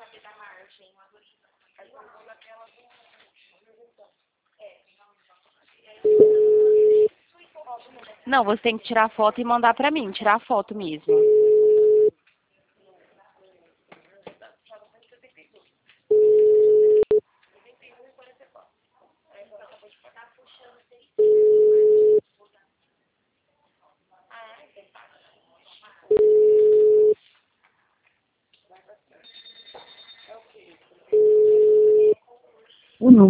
Não, você tem que tirar a foto e mandar pra mim, tirar a foto mesmo. O número